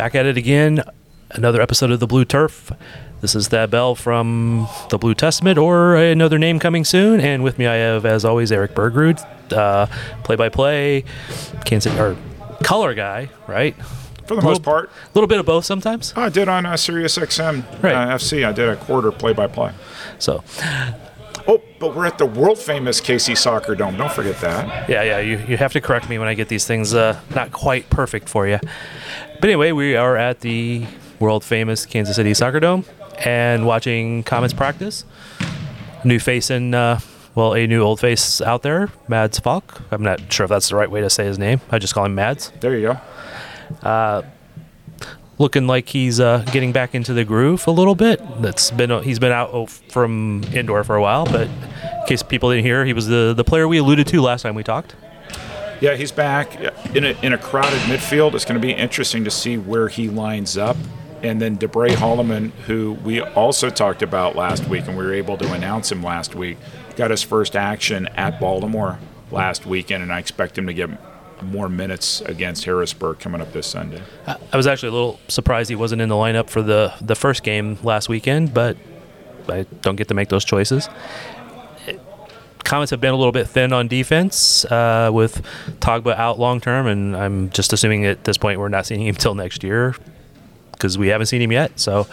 Back at it again, another episode of The Blue Turf. This is Thad Bell from The Blue Testament, or another name coming soon. And with me I have, as always, Eric Bergrud, play-by-play, or color guy, right? For the most part. A little bit of both sometimes. I did on Sirius XM FC. I did a quarter play-by-play. So... Oh, but we're at the world-famous KC Soccer Dome. Don't forget that. Yeah. You have to correct me when I get these things not quite perfect for you. But anyway, we are at the world-famous Kansas City Soccer Dome and watching Comets practice. New face in, a new old face out there, Mads Falk. I'm not sure if that's the right way to say his name. I just call him Mads. There you go. Looking like he's getting back into the groove a little bit. He's been out from indoor for a while, but in case people didn't hear, he was the player we alluded to last time we talked. Yeah, he's back in a crowded midfield. It's going to be interesting to see where he lines up. And then DeBray Holloman, who we also talked about last week, and we were able to announce him last week, got his first action at Baltimore last weekend, and I expect him to get more minutes against Harrisburg coming up this Sunday. I was actually a little surprised he wasn't in the lineup for the first game last weekend, but I don't get to make those choices. Comets have been a little bit thin on defense with Togba out long term, and I'm just assuming at this point we're not seeing him till next year because we haven't seen him yet. So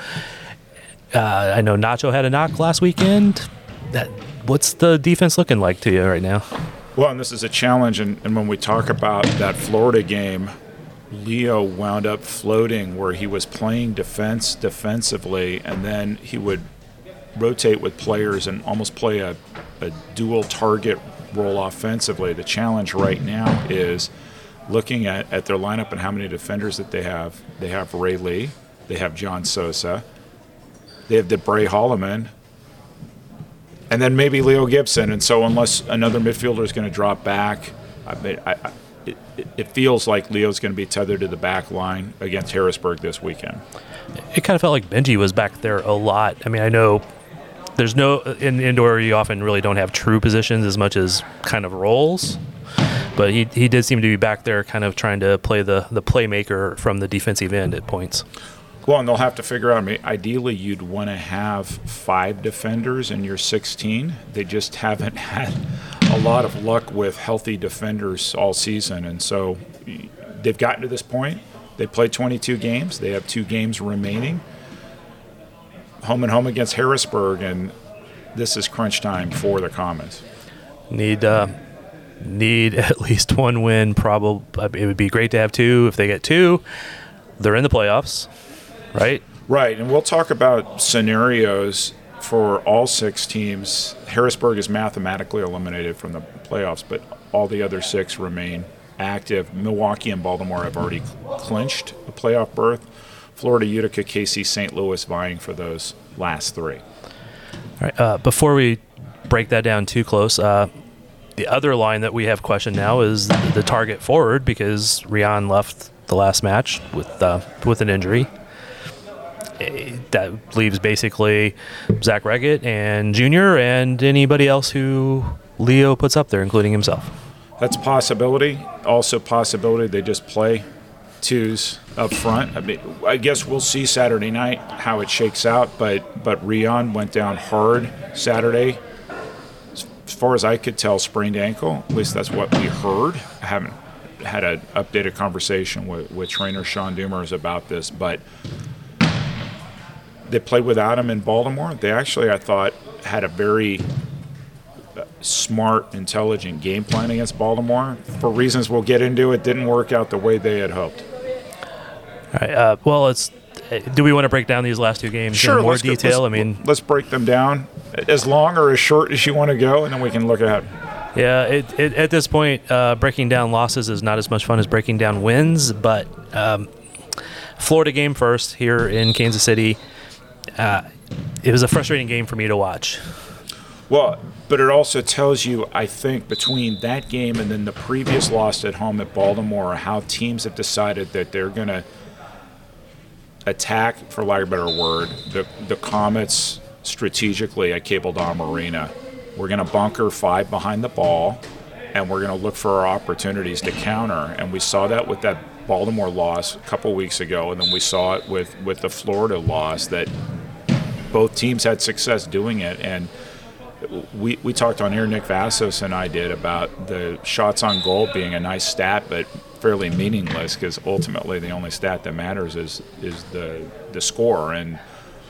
I know Nacho had a knock last weekend. What's the defense looking like to you right now? Well, and this is a challenge, and when we talk about that Florida game, Leo wound up floating where he was playing defensively, and then he would rotate with players and almost play a dual target role offensively. The challenge right now is looking at their lineup and how many defenders that they have. They have Ray Lee, they have John Sosa, they have DeBray Holloman, and then maybe Leo Gibson. And so unless another midfielder is going to drop back, it feels like Leo's going to be tethered to the back line against Harrisburg this weekend. It kind of felt like Benji was back there a lot. I mean, I know there's in indoor you often really don't have true positions as much as kind of roles. But he did seem to be back there kind of trying to play the playmaker from the defensive end at points. Well, and they'll have to figure out, ideally you'd want to have 5 defenders in your 16. They just haven't had a lot of luck with healthy defenders all season. And so they've gotten to this point. They played 22 games. They have 2 games remaining. Home and home against Harrisburg, and this is crunch time for the Comets. Need at least one win. Probably it would be great to have 2. If they get 2, they're in the playoffs. Right, and we'll talk about scenarios for all 6 teams. Harrisburg is mathematically eliminated from the playoffs, but all the other 6 remain active. Milwaukee and Baltimore have already clinched a playoff berth. Florida, Utica, KC, St. Louis vying for those last 3. All right, before we break that down too close, the other line that we have questioned now is the target forward, because Rian left the last match with an injury. That leaves basically Zach Reggett and Junior and anybody else who Leo puts up there, including himself. That's a possibility. Also possibility they just play 2s up front. I guess we'll see Saturday night how it shakes out, but Rian went down hard Saturday. As far as I could tell, sprained ankle. At least that's what we heard. I haven't had an updated conversation with trainer Sean Dumers about this, but they played without him in Baltimore. They actually, I thought, had a very smart, intelligent game plan against Baltimore. For reasons we'll get into, it didn't work out the way they had hoped. All right. Do we want to break down these last 2 games in more detail? Let's break them down as long or as short as you want to go, and then we can look ahead. Yeah, at this point, breaking down losses is not as much fun as breaking down wins, but Florida game first here in Kansas City. It was a frustrating game for me to watch. Well, but it also tells you, I think, between that game and then the previous loss at home at Baltimore, how teams have decided that they're going to attack, for lack of a better word, the Comets strategically at Cable Dome Arena. We're going to bunker 5 behind the ball, and we're going to look for our opportunities to counter. And we saw that with that Baltimore loss a couple weeks ago, and then we saw it with the Florida loss, that both teams had success doing it. And we talked on air, Nick Vassos and I did, about the shots on goal being a nice stat, but fairly meaningless, because ultimately the only stat that matters is the score. And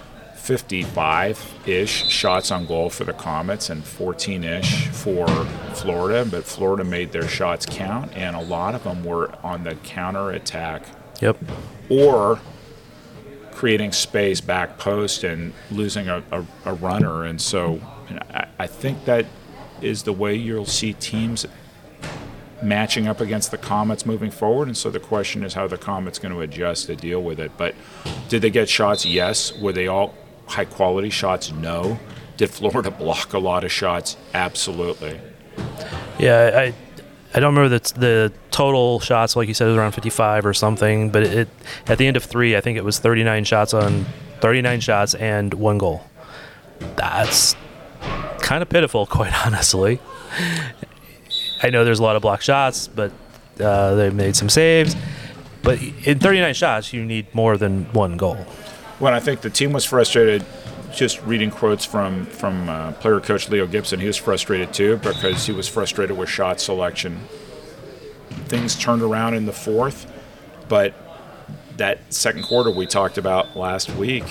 55-ish shots on goal for the Comets and 14-ish for Florida, but Florida made their shots count, and a lot of them were on the counterattack. Yep. Or creating space back post and losing a runner. And so I think that is the way you'll see teams matching up against the Comets moving forward. And so the question is how the Comets going to adjust to deal with it. But did they get shots? Yes. Were they all high-quality shots? No. Did Florida block a lot of shots? Absolutely. Yeah, I don't remember the total shots, like you said, it was around 55 or something, but it at the end of 3, I think it was 39 shots and 1 goal. That's kind of pitiful, quite honestly. I know there's a lot of blocked shots, but they made some saves. But in 39 shots, you need more than 1 goal. Well, I think the team was frustrated. Just reading quotes from player coach Leo Gibson, he was frustrated too, because he was frustrated with shot selection. Things turned around in the 4th, but that second quarter we talked about last week,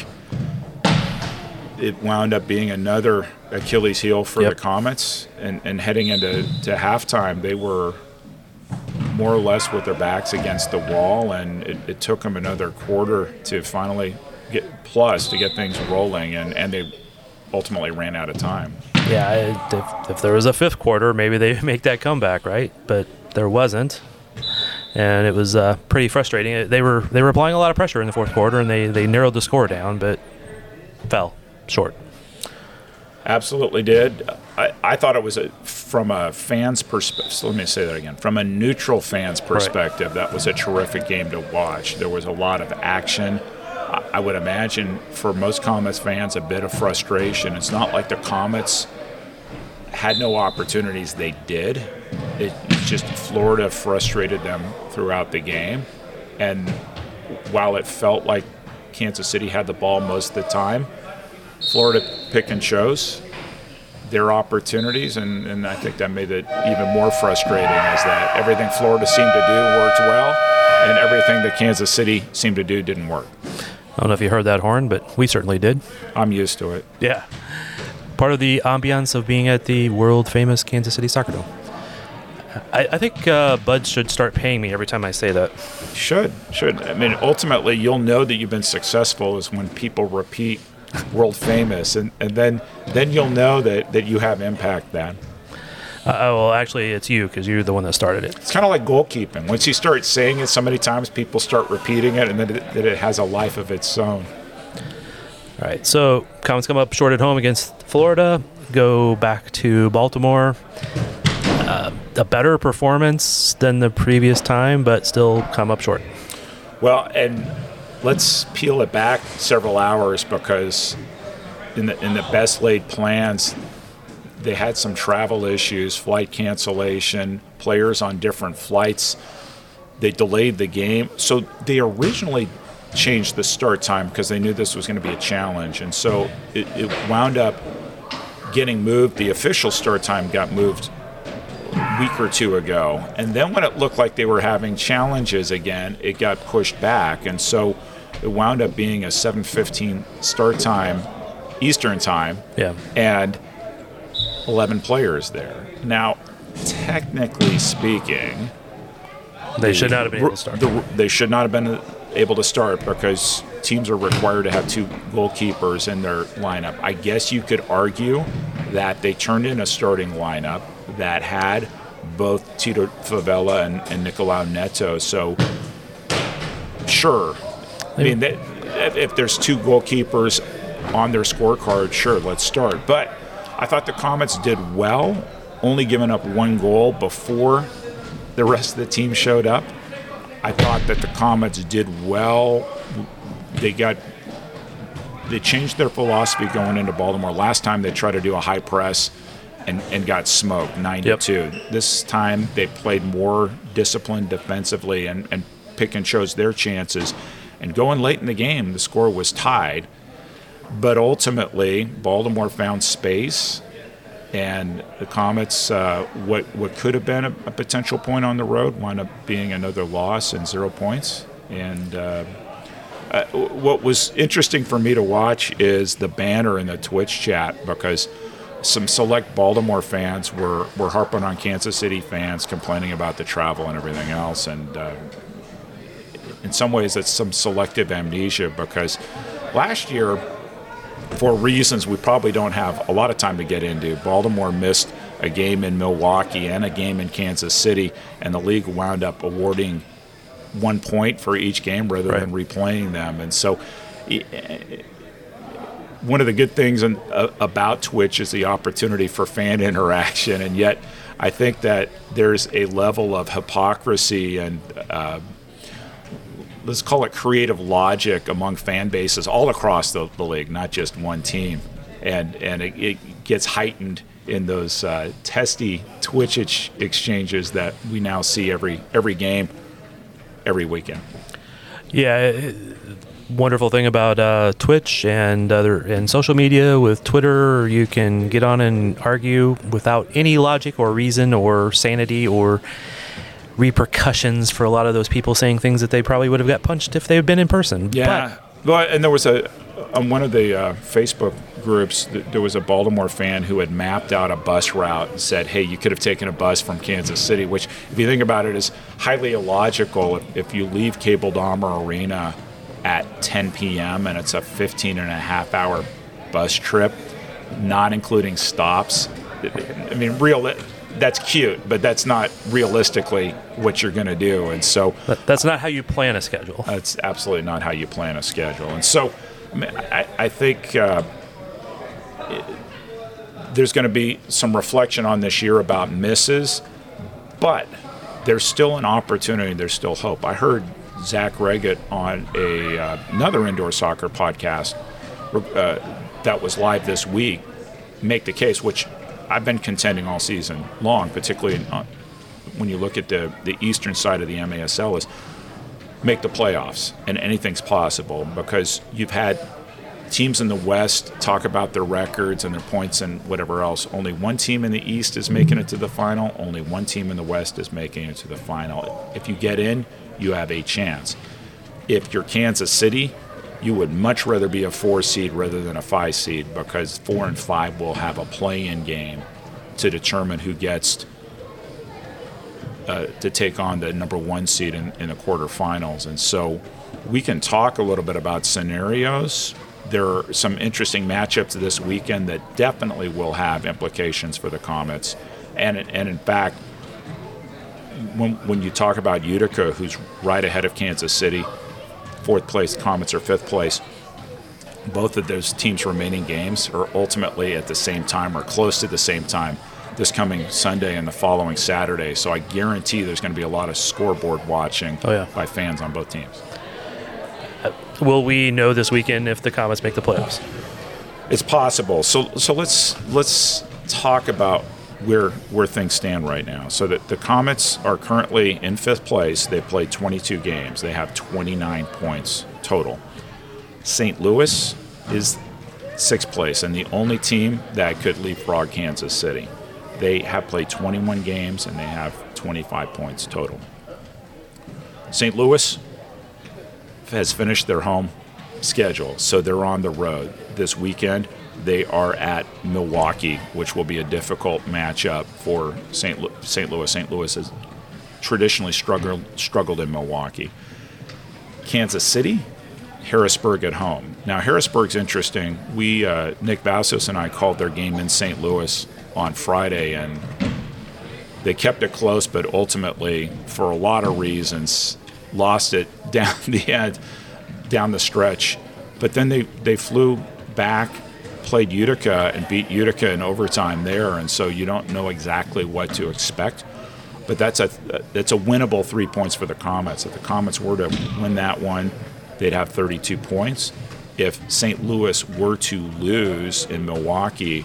it wound up being another Achilles heel for the Comets, and heading into halftime, they were more or less with their backs against the wall, and it took them another quarter to finally get things rolling, and they ultimately ran out of time. Yeah, if there was a 5th quarter, maybe they make that comeback, right? But there wasn't, and it was pretty frustrating. They were applying a lot of pressure in the 4th quarter, and they narrowed the score down, but fell short. Absolutely did. I thought it was from a fan's perspective. So let me say that again. From a neutral fan's perspective, That was a terrific game to watch. There was a lot of action. I would imagine for most Comets fans a bit of frustration. It's not like the Comets had no opportunities. They did. It's just Florida frustrated them throughout the game. And while it felt like Kansas City had the ball most of the time, Florida pick and chose their opportunities, and I think that made it even more frustrating, is that everything Florida seemed to do worked well, and everything that Kansas City seemed to do didn't work. I don't know if you heard that horn, but we certainly did. I'm used to it. Yeah. Part of the ambiance of being at the world-famous Kansas City Soccer Dome. I think Bud should start paying me every time I say that. Should. I mean, ultimately, you'll know that you've been successful is when people repeat world famous, and then you'll know that you have impact then. Well, actually, it's you, because you're the one that started it. It's kind of like goalkeeping. Once you start saying it so many times, people start repeating it, and then it has a life of its own. All right, so Comets come up short at home against Florida, go back to Baltimore. A better performance than the previous time, but still come up short. Well, and let's peel it back several hours, because in the best laid plans, they had some travel issues, flight cancellation, players on different flights. They delayed the game. So they originally changed the start time because they knew this was going to be a challenge. And so it wound up getting moved. The official start time got moved a week or two ago. And then when it looked like they were having challenges again, it got pushed back. And so it wound up being a 7:15 start time, Eastern time. Yeah. And 11 players there. Now, technically speaking, they should not have been able to start. They should not have been able to start, because teams are required to have 2 goalkeepers in their lineup. I guess you could argue that they turned in a starting lineup that had both Tito Favela and Nicolau Neto. So, sure. I mean, if there's 2 goalkeepers on their scorecard, sure, let's start. But I thought the Comets did well, only giving up 1 goal before the rest of the team showed up. I thought that the Comets did well. They changed their philosophy going into Baltimore. Last time they tried to do a high press, and got smoked 9-2. Yep. This time they played more disciplined defensively and pick and chose their chances. And going late in the game, the score was tied. But ultimately, Baltimore found space, and the Comets, what could have been a potential point on the road, wound up being another loss and 0 points. And what was interesting for me to watch is the banner in the Twitch chat, because some select Baltimore fans were harping on Kansas City fans, complaining about the travel and everything else. And in some ways, it's some selective amnesia, because last year, for reasons we probably don't have a lot of time to get into, Baltimore missed a game in Milwaukee and a game in Kansas City, and the league wound up awarding 1 point for each game rather than replaying them. And so one of the good things about Twitch is the opportunity for fan interaction, and yet I think that there's a level of hypocrisy and let's call it creative logic among fan bases all across the league, not just one team. And it gets heightened in those testy Twitch exchanges that we now see every game, every weekend. Yeah, wonderful thing about Twitch and social media with Twitter, you can get on and argue without any logic or reason or sanity or repercussions for a lot of those people saying things that they probably would have got punched if they had been in person. Yeah. Well, and there was on one of the Facebook groups, there was a Baltimore fan who had mapped out a bus route and said, hey, you could have taken a bus from Kansas City, which, if you think about it, is highly illogical. If you leave Cable Dahmer Arena at 10 p.m. and it's a 15-and-a-half-hour bus trip, not including stops, I mean, that's cute, but that's not realistically what you're going to do. And so that's not how you plan a schedule. That's absolutely not how you plan a schedule. And so I think there's going to be some reflection on this year about misses, but there's still an opportunity. There's still hope. I heard Zach Reggett on another indoor soccer podcast that was live this week make the case, which I've been contending all season long, particularly when you look at the eastern side of the MASL, is make the playoffs, and anything's possible, because you've had teams in the West talk about their records and their points and whatever else. Only one team in the East is making it to the final. Only one team in the West is making it to the final. If you get in, you have a chance. If you're Kansas City, you would much rather be a 4 seed rather than a 5 seed, because 4 and 5 will have a play-in game to determine who gets to take on the number 1 seed in the quarterfinals. And so we can talk a little bit about scenarios. There are some interesting matchups this weekend that definitely will have implications for the Comets. And in fact, when you talk about Utica, who's right ahead of Kansas City, 4th place, Comets are 5th place. Both of those teams' remaining games are ultimately at the same time or close to the same time this coming Sunday and the following Saturday. So I guarantee there's going to be a lot of scoreboard watching by fans on both teams. Will we know this weekend if the Comets make the playoffs? It's possible. So let's talk about where things stand right now. So that the Comets are currently in 5th place. They've played 22 games. They have 29 points total. St. Louis is 6th place and the only team that could leapfrog Kansas City. They have played 21 games and they have 25 points total. St. Louis has finished their home schedule, so they're on the road this weekend. They are at Milwaukee, which will be a difficult matchup for St. Louis. St. Louis has traditionally struggled in Milwaukee. Kansas City, Harrisburg at home. Now, Harrisburg's interesting. Nick Vassos and I called their game in St. Louis on Friday, and they kept it close, but ultimately, for a lot of reasons, lost it down the end, down the stretch. But then they flew back, played Utica, and beat Utica in overtime there, and so you don't know exactly what to expect. But that's a winnable 3 points for the Comets. If the Comets were to win that one, they'd have 32 points. If St. Louis were to lose in Milwaukee,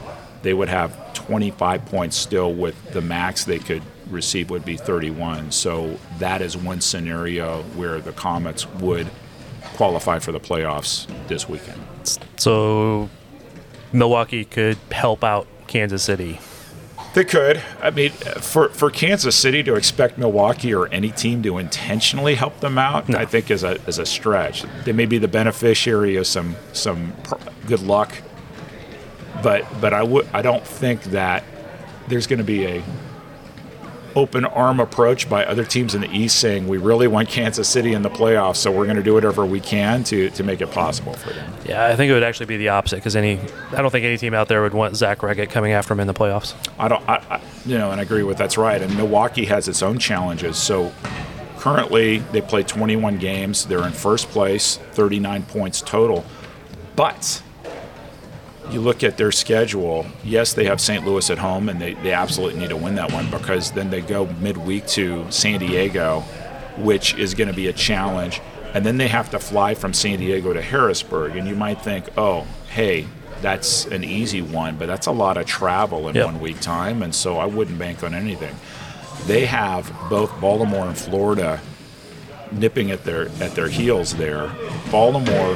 they would have 25 points still, with the max they could receive would be 31. So that is one scenario where the Comets would qualify for the playoffs this weekend. So Milwaukee could help out Kansas City. They could. I mean, for Kansas City to expect Milwaukee or any team to intentionally help them out, No. I think is a stretch. They may be the beneficiary of some good luck, but I don't think that there's going to be a open arm approach by other teams in the East saying we really want Kansas City in the playoffs, so we're going to do whatever we can to make it possible for them. Yeah, I think it would actually be the opposite because I don't think any team out there would want Zach Reggett coming after him in the playoffs. And I agree with that's right. And Milwaukee has its own challenges. So currently they play 21 games. They're in first place, 39 points total. But you look at their schedule, yes, they have St. Louis at home, and they absolutely need to win that one because then they go midweek to San Diego, which is going to be a challenge. And then they have to fly from San Diego to Harrisburg. And you might think, oh, hey, that's an easy one, but that's a lot of travel in 1 week time, and so I wouldn't bank on anything. They have both Baltimore and Florida nipping at their heels there. Baltimore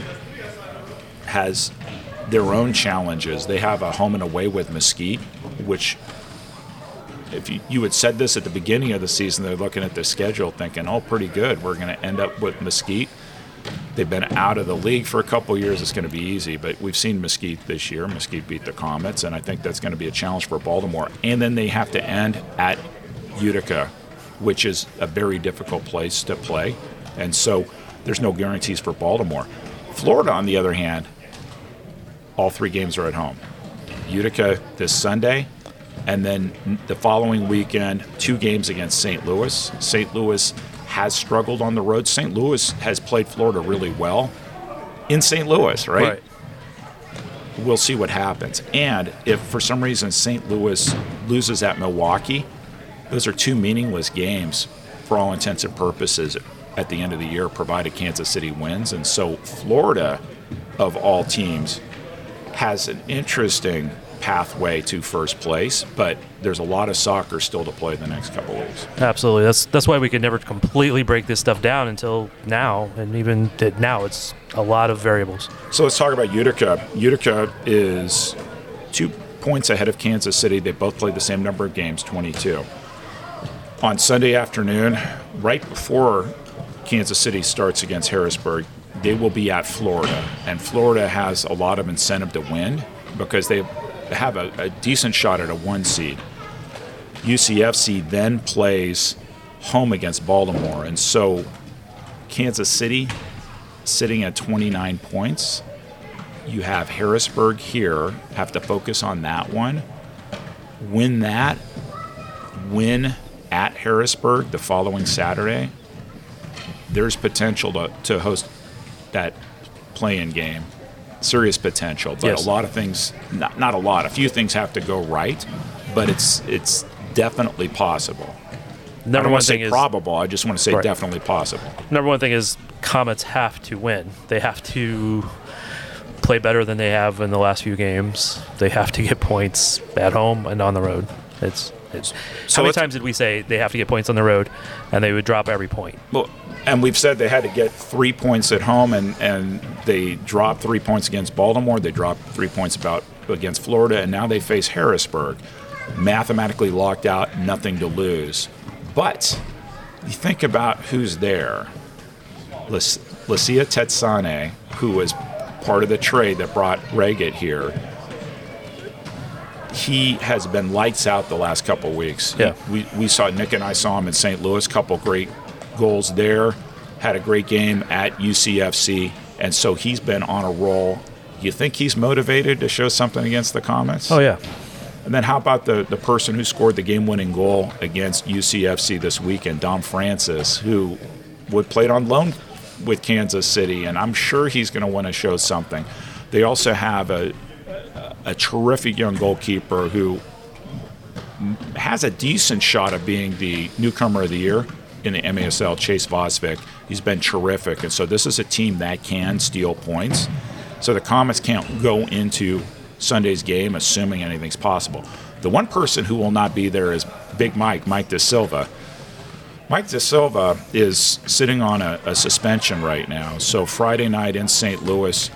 has their own challenges. They have a home and away with Mesquite, which if you had said this at the beginning of the season, they're looking at their schedule thinking, oh, pretty good. We're going to end up with Mesquite. They've been out of the league for a couple of years. It's going to be easy, but we've seen Mesquite this year. Mesquite beat the Comets, and I think that's going to be a challenge for Baltimore. And then they have to end at Utica, which is a very difficult place to play. And so there's no guarantees for Baltimore. Florida, on the other hand, all 3 games are at home. Utica this Sunday, and then the following weekend, 2 games against St. Louis. St. Louis has struggled on the road. St. Louis has played Florida really well in St. Louis, right? We'll see what happens. And if for some reason St. Louis loses at Milwaukee, those are 2 meaningless games for all intents and purposes at the end of the year, provided Kansas City wins. And so Florida, of all teams, has an interesting pathway to first place, but there's a lot of soccer still to play the next couple of weeks. Absolutely. That's why we could never completely break this stuff down until now, and even now it's a lot of variables. So let's talk about Utica. Utica is 2 points ahead of Kansas City. They both played the same number of games, 22. On Sunday afternoon, right before Kansas City starts against Harrisburg, they will be at Florida, and Florida has a lot of incentive to win because they have a decent shot at a 1 seed. UCFC then plays home against Baltimore, and so Kansas City sitting at 29 points. You have Harrisburg here, have to focus on that one. Win that, win at Harrisburg the following Saturday. There's potential to host that play-in game. Serious potential, but yes. A lot of things, not a lot, a few things have to go right, but it's definitely possible. I don't want to say probable, I just want to say definitely possible. Number one thing is Comets have to win. They have to play better than they have in the last few games. They have to get points at home and on the road. How many times did we say they have to get points on the road and they would drop every point? Well, and we've said they had to get 3 points at home, and they dropped 3 points against Baltimore. They dropped 3 points against Florida, and now they face Harrisburg. Mathematically locked out, nothing to lose. But you think about who's there. Lucia Tetsane, who was part of the trade that brought Reggett here, he has been lights out the last couple of weeks. Yeah. We saw, Nick and I saw him in St. Louis, couple great goals there, had a great game at UCFC, and so he's been on a roll. You think he's motivated to show something against the Comets? Oh, yeah. And then how about the person who scored the game-winning goal against UCFC this weekend, Dom Francis, who played on loan with Kansas City, and I'm sure he's going to want to show something. They also have a terrific young goalkeeper who has a decent shot of being the newcomer of the year in the MASL, Chase Vosvik. He's been terrific, and so this is a team that can steal points. So the Comets can't go into Sunday's game, assuming anything's possible. The one person who will not be there is Big Mike Da Silva. Mike Da Silva is sitting on a suspension right now. So Friday night in St. Louis,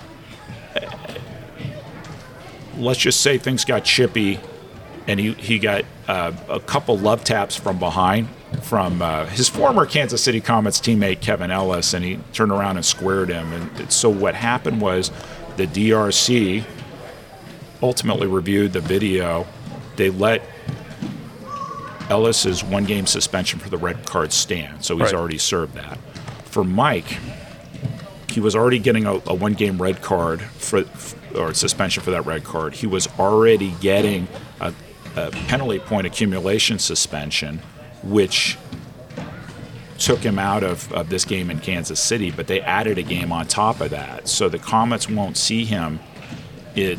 let's just say things got chippy, and he got a couple love taps from behind from his former Kansas City Comets teammate Kevin Ellis, and he turned around and squared him. And so what happened was the DRC ultimately reviewed the video. They let Ellis's one-game suspension for the red card stand, so he's already served that. For Mike, he was already getting a one-game red card or suspension for that red card. He was already getting a penalty point accumulation suspension, which took him out of this game in Kansas City, but they added a game on top of that. So the Comets won't see him in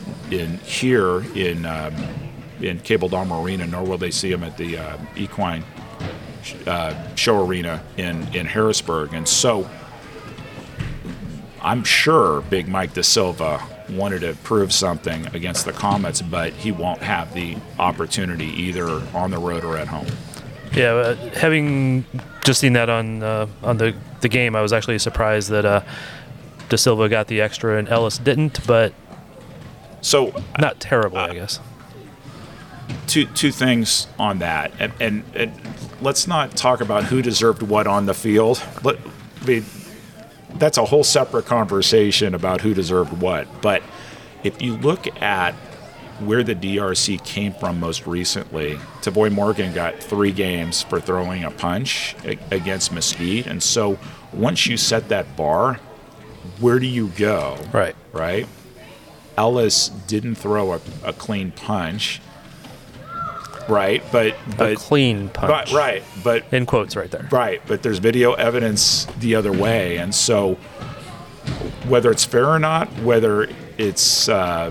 Cable Dome Arena, nor will they see him at the Equine Show Arena in Harrisburg. And so I'm sure Big Mike Da Silva wanted to prove something against the Comets, but he won't have the opportunity either on the road or at home. Yeah, having just seen that on the game, I was actually surprised that Da Silva got the extra and Ellis didn't, but so not terrible, I guess. Two things on that, and let's not talk about who deserved what on the field. That's a whole separate conversation about who deserved what. But if you look at where the DRC came from most recently, Tavoy Morgan got 3 games for throwing a punch against Mesquite. And so once you set that bar, where do you go? Right? Ellis didn't throw a clean punch. Right, but a clean punch. But in quotes right there. Right, but there's video evidence the other way, and so whether it's fair or not, whether it's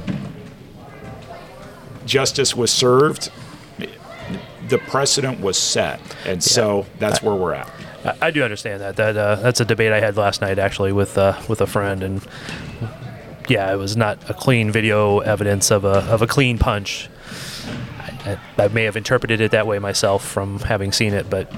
justice was served, the precedent was set, and so that's where we're at. I do understand that. That's a debate I had last night actually with a friend, and yeah, it was not a clean video evidence of a clean punch. I may have interpreted it that way myself from having seen it, but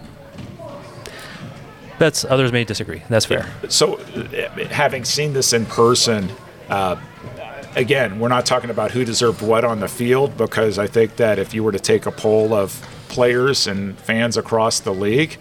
others may disagree. That's fair. So, having seen this in person, again, we're not talking about who deserved what on the field, because I think that if you were to take a poll of players and fans across the league,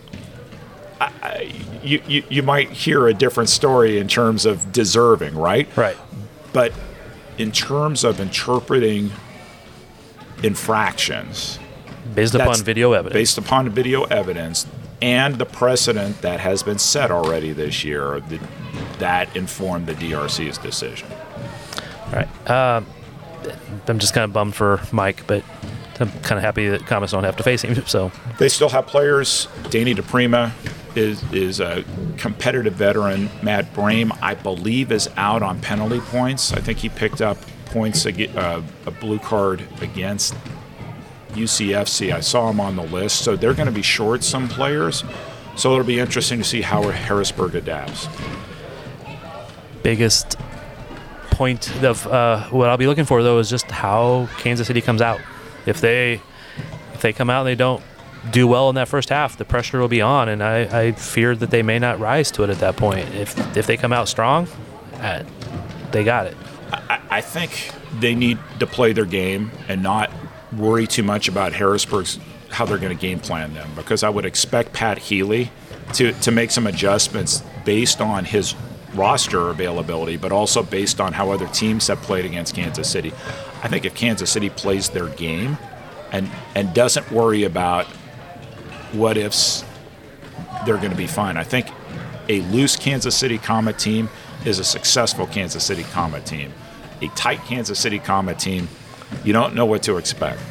you might hear a different story in terms of deserving, right? Right. But in terms of interpreting infractions based upon video evidence and the precedent that has been set already this year, that informed the DRC's decision. All right. I'm just kind of bummed for Mike, but I'm kind of happy that Comets don't have to face him. So they still have players. Danny DePrima is a competitive veteran. Matt Brame, I believe, is out on penalty points. I think he picked up points, a blue card against UCFC. I saw him on the list. So they're going to be short some players. So it'll be interesting to see how Harrisburg adapts. Biggest point of what I'll be looking for, though, is just how Kansas City comes out. If they come out and they don't do well in that first half, the pressure will be on, and I fear that they may not rise to it at that point. If they come out strong, they got it. I think they need to play their game and not worry too much about Harrisburg's how they're going to game plan them, because I would expect Pat Healy to make some adjustments based on his roster availability, but also based on how other teams have played against Kansas City. I think if Kansas City plays their game and doesn't worry about what ifs, they're going to be fine. I think a loose Kansas City Comet team is a successful Kansas City Comet team. A tight Kansas City Comet team, you don't know what to expect.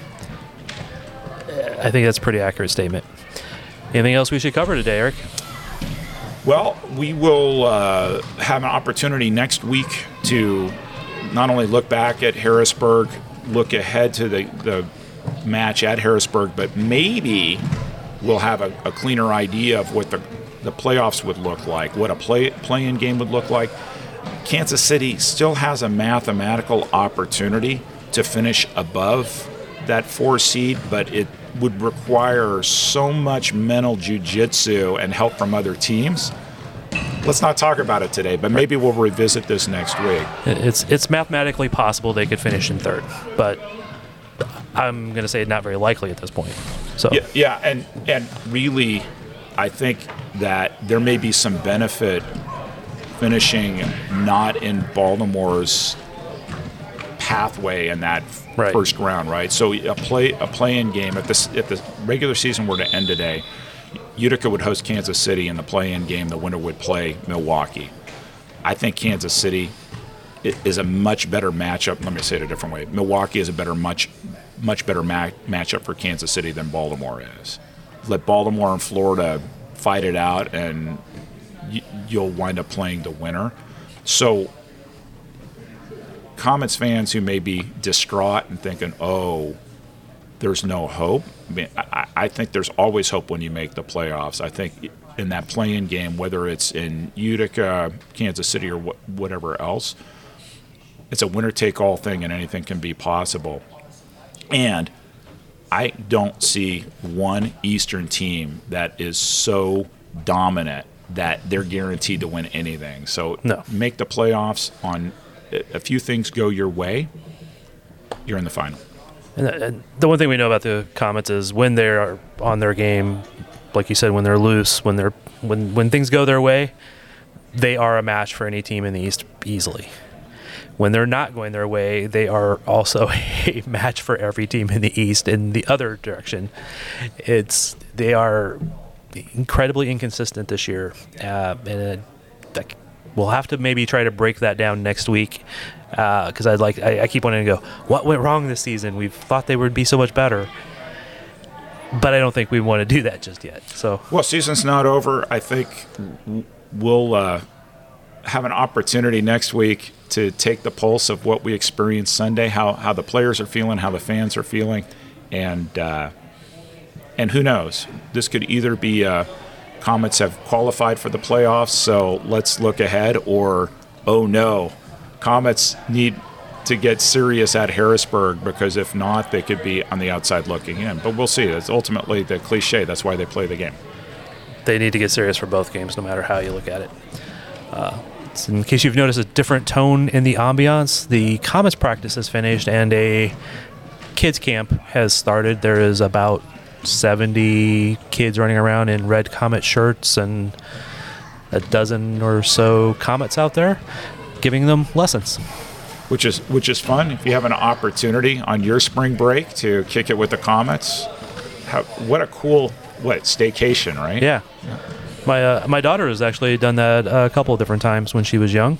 I think that's a pretty accurate statement. Anything else we should cover today, Eric? Well, we will have an opportunity next week to not only look back at Harrisburg, look ahead to the match at Harrisburg, but maybe we'll have a cleaner idea of what the playoffs would look like, what a play-in game would look like. Kansas City still has a mathematical opportunity to finish above that 4 seed, but it would require so much mental jiu-jitsu and help from other teams. Let's not talk about it today, but maybe we'll revisit this next week. It's mathematically possible they could finish in third, but I'm going to say not very likely at this point. So yeah, and really, I think that there may be some benefit finishing not in Baltimore's pathway in that first round, right? So a play-in game, if the regular season were to end today, Utica would host Kansas City in the play-in game. The winner would play Milwaukee. I think Kansas City is a much better matchup. Let me say it a different way. Milwaukee is a much better matchup for Kansas City than Baltimore is. Let Baltimore and Florida fight it out, and you'll wind up playing the winner. So Comets fans who may be distraught and thinking, oh, there's no hope. I mean, I think there's always hope when you make the playoffs. I think in that play-in game, whether it's in Utica, Kansas City, or whatever else, it's a winner-take-all thing, and anything can be possible. And I don't see one Eastern team that is so dominant that they're guaranteed to win anything. So make the playoffs on a few things go your way, you're in the final. And the one thing we know about the Comets is when they're on their game, like you said, when they're loose, when things go their way, they are a match for any team in the East easily. When they're not going their way, they are also a match for every team in the East in the other direction. They are incredibly inconsistent this year, and we'll have to maybe try to break that down next week, because I keep wanting to go, what went wrong this season? We've thought they would be so much better, but I don't think we want to do that just yet. So, well, season's not over. I think we'll have an opportunity next week to take the pulse of what we experienced Sunday, how the players are feeling, how the fans are feeling, and who knows? This could either be Comets have qualified for the playoffs, so let's look ahead, or, oh no, Comets need to get serious at Harrisburg, because if not, they could be on the outside looking in. But we'll see. It's ultimately the cliche. That's why they play the game. They need to get serious for both games, no matter how you look at it. In case you've noticed a different tone in the ambiance, the Comets practice has finished and a kids camp has started. There is about 70 kids running around in red Comet shirts and a dozen or so Comets out there giving them lessons. Which is fun. If you have an opportunity on your spring break to kick it with the Comets, what a cool staycation, right? Yeah. My daughter has actually done that a couple of different times when she was young.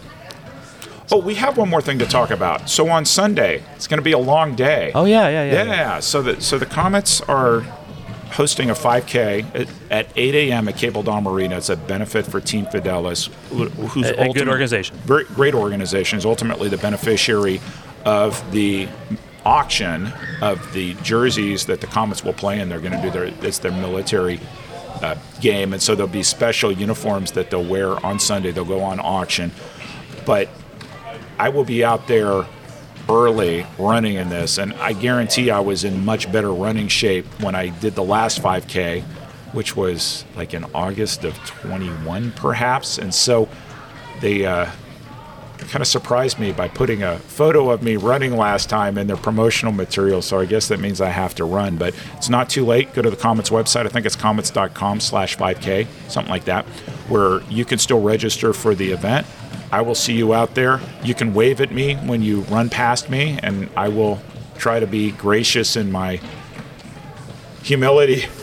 Oh, we have one more thing to talk about. So on Sunday, it's going to be a long day. Oh, yeah. Yeah. So the Comets are hosting a 5K at 8 a.m. at Cable Dome Arena. It's a benefit for Team Fidelis, who's a good organization. Great organization, is ultimately the beneficiary of the auction of the jerseys that the Comets will play in. They're going to do their military game, and so there'll be special uniforms that they'll wear on Sunday. They'll go on auction, but I will be out there early running in this, and I guarantee I was in much better running shape when I did the last 5K, which was like in August of 21 perhaps. And so they kind of surprised me by putting a photo of me running last time in their promotional material, so I guess that means I have to run. But it's not too late. Go to the Comets website. I think it's comets.com/5K, something like that, where you can still register for the event. I will see you out there. You can wave at me when you run past me, and I will try to be gracious in my humility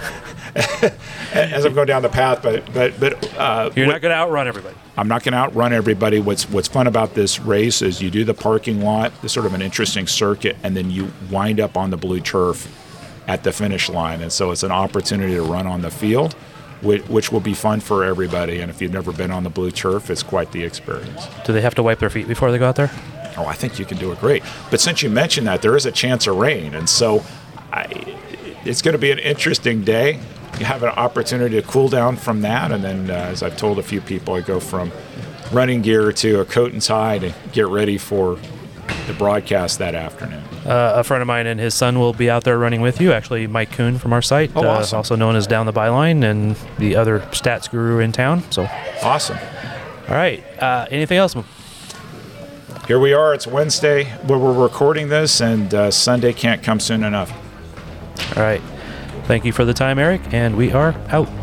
as I'm going down the path. But you're not going to outrun everybody. I'm not going to outrun everybody. What's fun about this race is you do the parking lot, this sort of an interesting circuit, and then you wind up on the blue turf at the finish line. And so it's an opportunity to run on the field, which will be fun for everybody. And if you've never been on the blue turf, it's quite the experience. Do they have to wipe their feet before they go out there? Oh, I think you can do it great. But since you mentioned that, there is a chance of rain. And so it's going to be an interesting day. You have an opportunity to cool down from that. And then, as I've told a few people, I go from running gear to a coat and tie to get ready for the broadcast that afternoon. A friend of mine and his son will be out there running with you. Actually, Mike Kuhn from our site, Oh, awesome. also known as Down the Byline, and the other stats guru in town. So, Awesome. all right. Anything else? Here we are. It's Wednesday where we're recording this, and Sunday can't come soon enough. All right. Thank you for the time, Eric, and we are out.